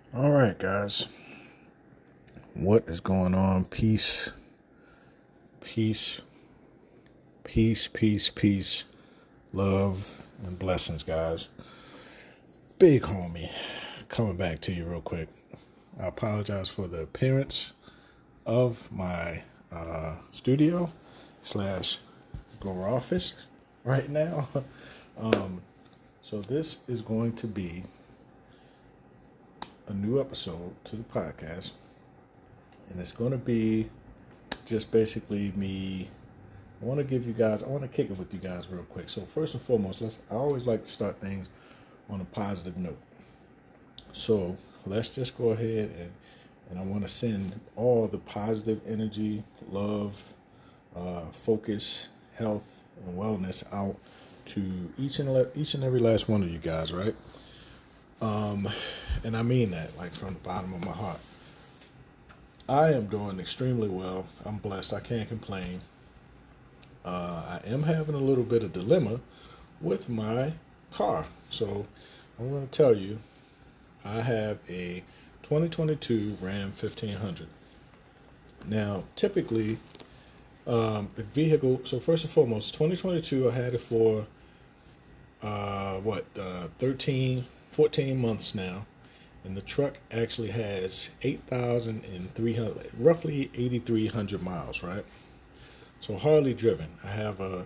All right, guys. What is going on? Peace, peace, peace, love, and blessings, guys. Big homie coming back to you real quick. I apologize for the appearance of my studio slash blower office right now. So this is going to be a new episode to the podcast, and it's going to be just basically me. I want to kick it with you guys real quick. So first and foremost, I always like to start things on a positive note. So let's just go ahead and I want to send all the positive energy, love, focus, health, and wellness out to each and every last one of you guys, right? And I mean that, like, from the bottom of my heart. I am doing extremely well. I'm blessed. I can't complain. I am having a little bit of dilemma with my car. So I'm going to tell you, I have a 2022 Ram 1500. Now, typically, the vehicle, so first and foremost, 2022, I had it for, 14 months now. And the truck actually has 8,300, roughly 8,300 miles, right? So hardly driven. I have a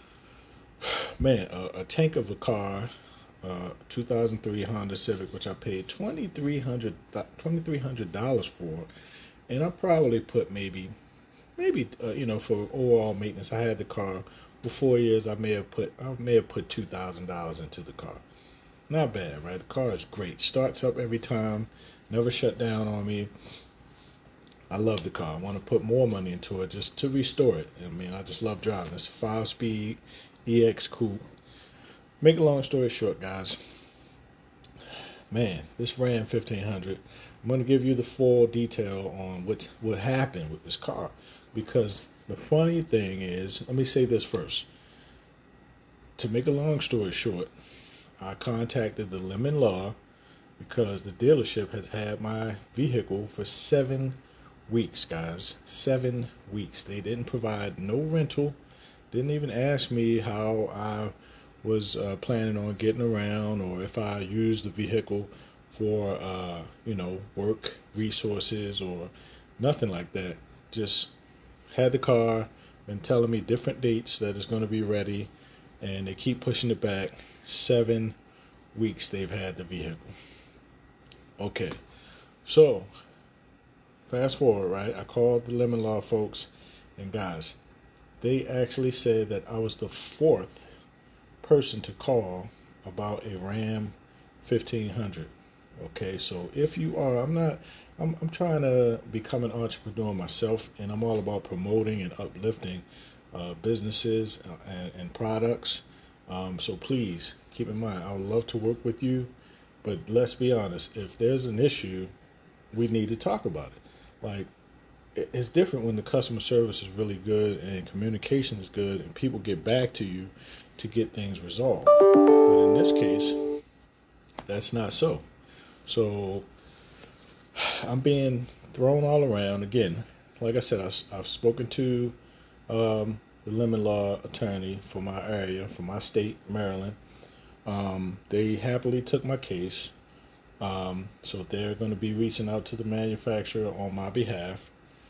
tank of a car, 2003 Honda Civic, which I paid $2,300 for, and I probably put maybe for overall maintenance. I had the car for 4 years. I may have put $2,000 into the car. Not bad, right? The car is great. Starts up every time. Never shut down on me. I love the car. I want to put more money into it just to restore it. I mean, I just love driving. It's a 5-speed EX coupe. Make a long story short, guys. Man, this Ram 1500, I'm going to give you the full detail on what happened with this car. Because the funny thing is, let me say this first. To make a long story short, I contacted the Lemon Law because the dealership has had my vehicle for 7 weeks, guys. 7 weeks. They didn't provide no rental. Didn't even ask me how I was planning on getting around, or if I used the vehicle for, work resources or nothing like that. Just had the car, been telling me different dates that it's going to be ready, and they keep pushing it back. 7 weeks they've had the vehicle. Okay, so fast forward, right? I called the Lemon Law folks, and guys, they actually said that I was the 4th person to call about a Ram 1500. Okay, so if you are, I'm trying to become an entrepreneur myself, and I'm all about promoting and uplifting businesses and products. So please keep in mind, I would love to work with you, but let's be honest. If there's an issue, we need to talk about it. Like, it's different when the customer service is really good and communication is good and people get back to you to get things resolved. But in this case, that's not so. So I'm being thrown all around. Again, like I said, I've spoken to the Lemon Law attorney for my area, for my state, Maryland. They happily took my case. So they're going to be reaching out to the manufacturer on my behalf.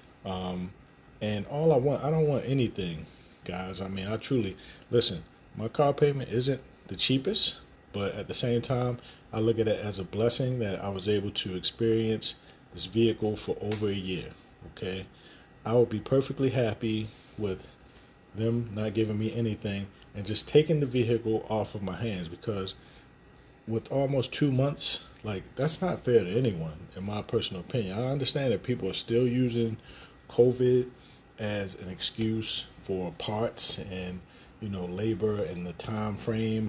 And I don't want anything, guys. I mean, I truly, listen, my car payment isn't the cheapest, but at the same time, I look at it as a blessing that I was able to experience this vehicle for over a year. Okay. I would be perfectly happy with them not giving me anything and just taking the vehicle off of my hands, because with almost 2 months, like, that's not fair to anyone, in my personal opinion. I understand that people are still using COVID as an excuse for parts and, labor and the time frame,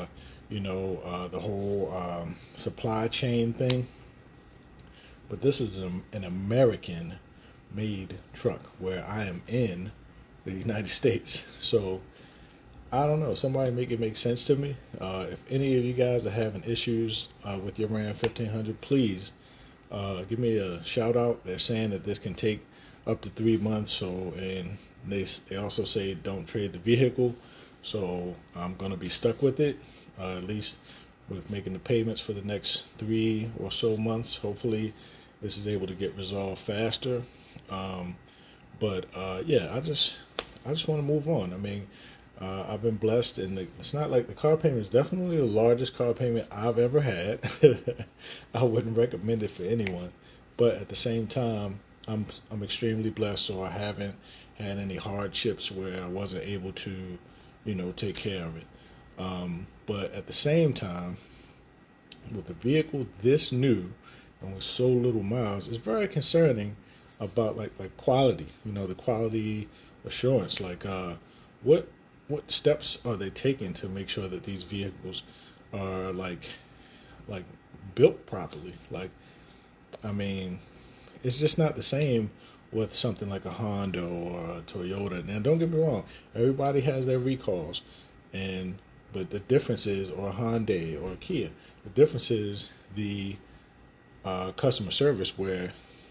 the whole supply chain thing. But this is an American-made truck where I am in the United States. So I don't know. Somebody make it make sense to me. If any of you guys are having issues with your Ram 1500, please give me a shout out. They're saying that this can take up to 3 months. So, and they also say don't trade the vehicle. So I'm gonna be stuck with it, at least with making the payments for the next 3 or so months. Hopefully, this is able to get resolved faster. Um, but yeah, I just want to move on. I mean, I've been blessed, and it's not like the car payment is definitely the largest car payment I've ever had. I wouldn't recommend it for anyone, but at the same time, I'm extremely blessed, so I haven't had any hardships where I wasn't able to, take care of it. But at the same time, with a vehicle this new and with so little miles, it's very concerning about like quality. The quality assurance. What what steps are they taking to make sure that these vehicles are like built properly? Like, I mean, it's just not the same with something like a Honda or a Toyota. Now, don't get me wrong, everybody has their recalls, and but the difference is, or a Hyundai or a Kia, the difference is the customer service. Where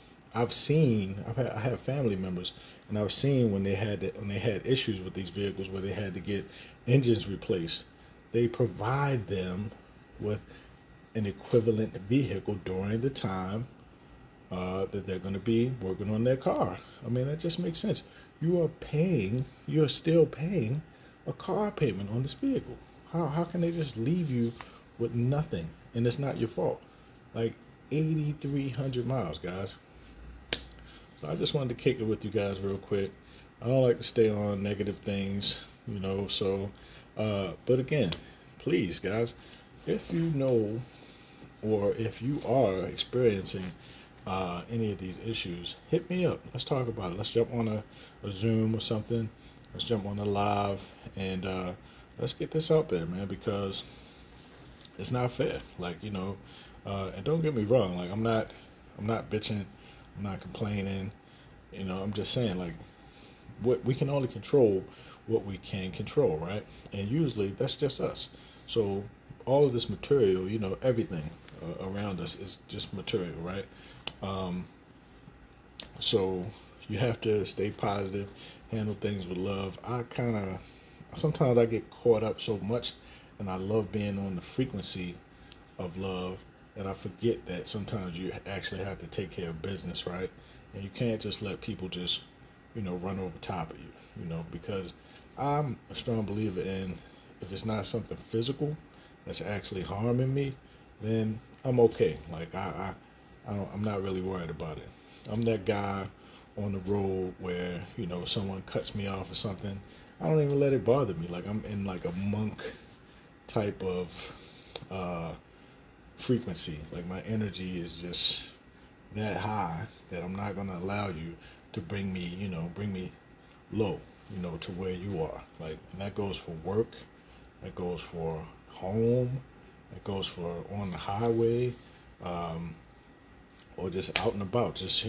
I have family members, and I've seen when they had issues with these vehicles where they had to get engines replaced, they provide them with an equivalent vehicle during the time that they're going to be working on their car. I mean, that just makes sense. You are still paying a car payment on this vehicle. How can they just leave you with nothing and it's not your fault? Like 8,300 miles, guys. So I just wanted to kick it with you guys real quick. I don't like to stay on negative things, So, but again, please, guys, if you know or if you are experiencing any of these issues, hit me up. Let's talk about it. Let's jump on a Zoom or something. Let's jump on a live and let's get this out there, man, because it's not fair. And don't get me wrong. Like, I'm not bitching. I'm not complaining. I'm just saying, like, what we can only control what we can control, right? And usually that's just us. So all of this material, everything around us is just material, right? So you have to stay positive, handle things with love. Sometimes I get caught up so much, and I love being on the frequency of love, and I forget that sometimes you actually have to take care of business, right? And you can't just let people just, run over top of you, because I'm a strong believer in, if it's not something physical that's actually harming me, then I'm okay. Like, I'm not really worried about it. I'm that guy on the road where, someone cuts me off or something, I don't even let it bother me. Like, I'm in like a monk type of frequency. Like, my energy is just that high that I'm not going to allow you to bring me low, to where you are. Like, and that goes for work, that goes for home, that goes for on the highway, or just out and about, just,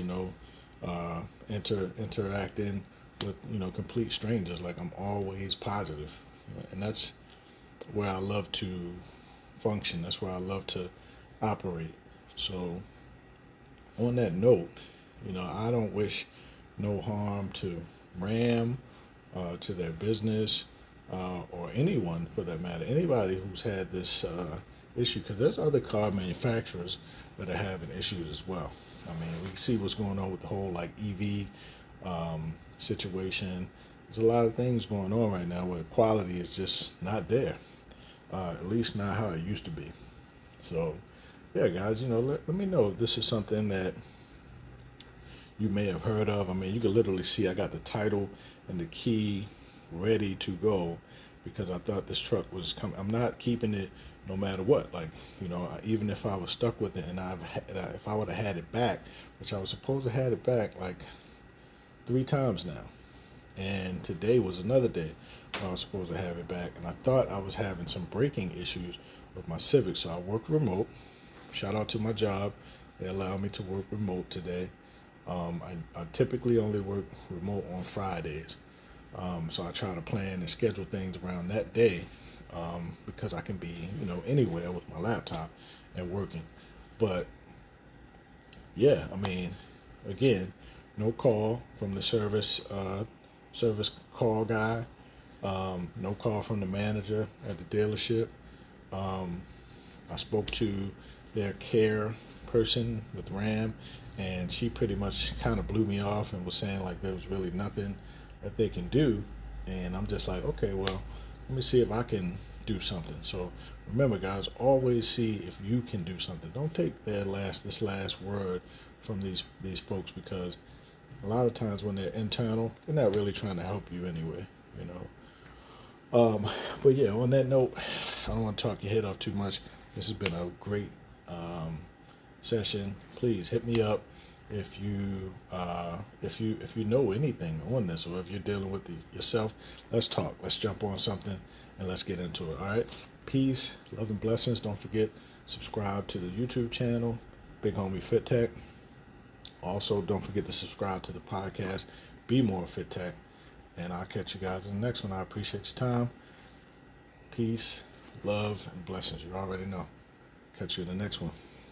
interacting with, complete strangers. Like, I'm always positive. And that's where I love to function. That's where I love to operate. So on that note, I don't wish no harm to Ram, to their business, or anyone for that matter. Anybody who's had this issue, because there's other car manufacturers that are having issues as well. I mean, we see what's going on with the whole like EV situation. There's a lot of things going on right now where quality is just not there, at least not how it used to be. So, yeah, guys, let me know if this is something that you may have heard of. I mean, you can literally see I got the title and the key ready to go because I thought this truck was coming. I'm not keeping it no matter what. Like, even if I was stuck with it and if I would have had it back, which I was supposed to have it back like 3 times now. And today was another day when I was supposed to have it back. And I thought I was having some braking issues with my Civic. So I work remote. Shout out to my job. They allow me to work remote today. I typically only work remote on Fridays. So I try to plan and schedule things around that day, because I can be, anywhere with my laptop and working. But yeah, I mean, again, no call from the service call guy. No call from the manager at the dealership. Um, I spoke to their care person with Ram, and she pretty much kind of blew me off and was saying like there was really nothing that they can do. And I'm just like, okay, well, let me see if I can do something. So remember, guys, always see if you can do something. Don't take this last word from these folks, because a lot of times when they're internal, they're not really trying to help you anyway. You know. But yeah, on that note, I don't want to talk your head off too much. This has been a great session. Please hit me up if you know anything on this, or if you're dealing with yourself. Let's talk. Let's jump on something and let's get into it. All right. Peace, love, and blessings. Don't forget, subscribe to the YouTube channel, Big Homie Fit Tech. Also, don't forget to subscribe to the podcast, Be More Fit Tech. And I'll catch you guys in the next one. I appreciate your time. Peace, love, and blessings. You already know. Catch you in the next one.